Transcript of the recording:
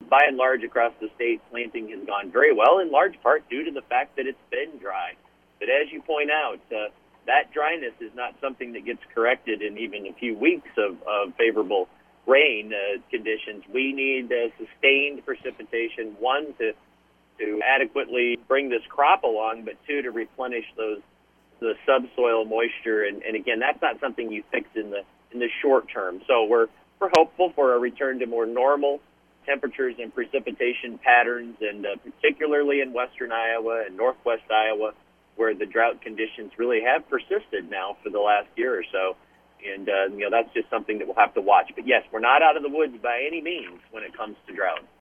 by and large across the state, planting has gone very well, in large part due to the fact that it's been dry. But as you point out, that dryness is not something that gets corrected in even a few weeks of favorable rain conditions. We need sustained precipitation, one, to adequately bring this crop along, but two, to replenish the subsoil moisture. And again, that's not something you fix in the short term. So we're hopeful for a return to more normal temperatures and precipitation patterns, and particularly in western Iowa and northwest Iowa, where the drought conditions really have persisted now for the last year or so. And, that's just something that we'll have to watch. But yes, we're not out of the woods by any means when it comes to drought.